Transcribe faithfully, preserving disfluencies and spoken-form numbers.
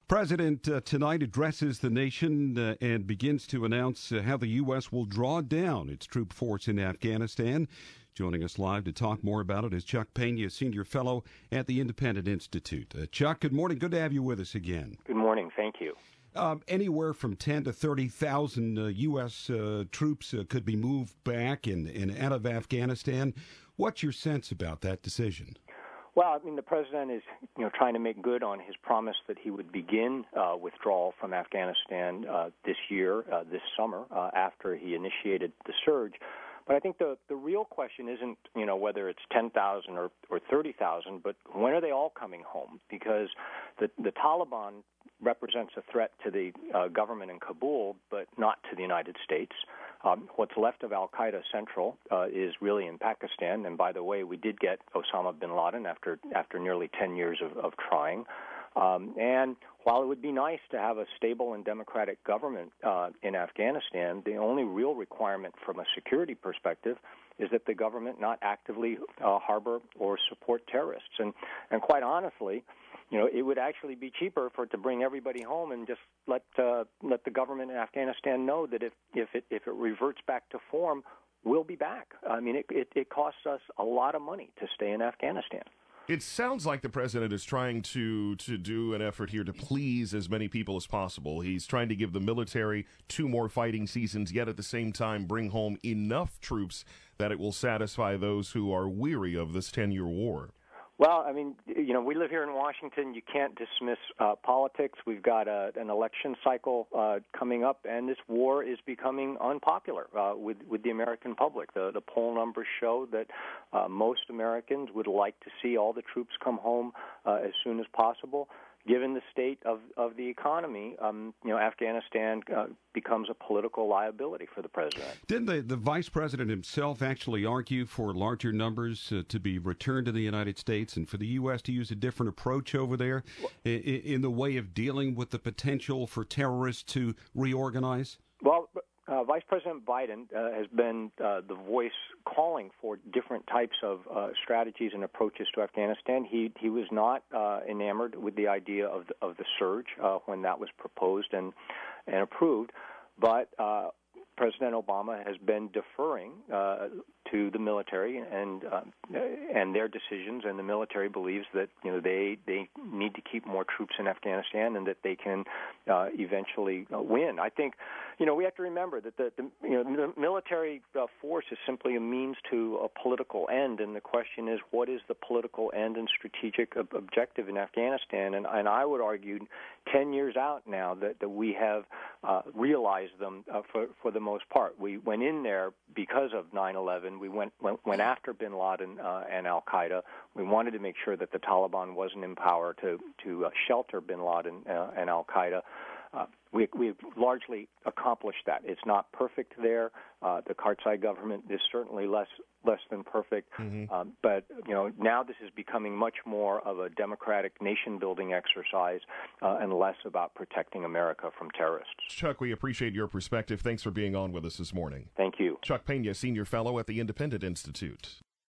President uh, tonight addresses the nation uh, and begins to announce uh, how the U S will draw down its troop force in Afghanistan. Joining us live to talk more about it is Chuck Pena, Senior Fellow at the Independent Institute. Uh, Chuck, good morning. Good to have you with us again. Good morning. Thank you. Um, anywhere from ten to thirty thousand uh, U S uh, troops uh, could be moved back and, and out of Afghanistan. What's your sense about that decision? Well, I mean, the president is, you know, trying to make good on his promise that he would begin uh, withdrawal from Afghanistan uh, this year, uh, this summer, uh, after he initiated the surge. But I think the the real question isn't, you know, whether it's ten thousand or, or thirty thousand, but when are they all coming home? Because the the Taliban represents a threat to the uh, government in Kabul, but not to the United States. Um, what's left of al-Qaeda Central uh, is really in Pakistan. And by the way, we did get Osama bin Laden after after nearly ten years of, of trying. Um, and while it would be nice to have a stable and democratic government uh, in Afghanistan, the only real requirement from a security perspective is that the government not actively uh, harbor or support terrorists. And, and quite honestly, you know, it would actually be cheaper for it to bring everybody home and just let uh, let the government in Afghanistan know that if if it if it reverts back to form, we'll be back. I mean, it it, it costs us a lot of money to stay in Afghanistan. It sounds like the president is trying to to do an effort here to please as many people as possible. He's trying to give the military two more fighting seasons, yet at the same time bring home enough troops that it will satisfy those who are weary of this ten-year war. Well, I mean, you know, we live here in Washington. You can't dismiss uh, politics. We've got a, an election cycle uh, coming up, and this war is becoming unpopular uh, with with the American public. The, the poll numbers show that uh, most Americans would like to see all the troops come home uh, as soon as possible. Given the state of, of the economy, um, you know, Afghanistan uh, becomes a political liability for the president. Didn't the, the vice president himself actually argue for larger numbers uh, to be returned to the United States and for the U S to use a different approach over there in, in the way of dealing with the potential for terrorists to reorganize? Well, Uh, Vice President Biden uh, has been uh, the voice calling for different types of uh, strategies and approaches to Afghanistan. He he was not uh, enamored with the idea of the, of the surge uh, when that was proposed and and approved, but uh, President Obama has been deferring uh, to the military and uh, and their decisions, and the military believes that you know they they need to keep more troops in Afghanistan and that they can uh, eventually uh, win. I think you know we have to remember that the, the you know the military uh, force is simply a means to a political end, and the question is what is the political end and strategic ob- objective in Afghanistan? And and I would argue ten years out now that that we have uh, realized them uh, for for the most part. We went in there because of nine eleven. We went went, went after bin Laden uh, and al-Qaeda. We wanted to make sure that the Taliban wasn't in power to to uh, shelter bin Laden uh, and al-Qaeda. Uh, we, we've largely accomplished that. It's not perfect there. Uh, the Karzai government is certainly less less than perfect. Mm-hmm. Um, but you know, now this is becoming much more of a democratic nation-building exercise uh, and less about protecting America from terrorists. Chuck, we appreciate your perspective. Thanks for being on with us this morning. Thank you. Chuck Pena, Senior Fellow at the Independent Institute.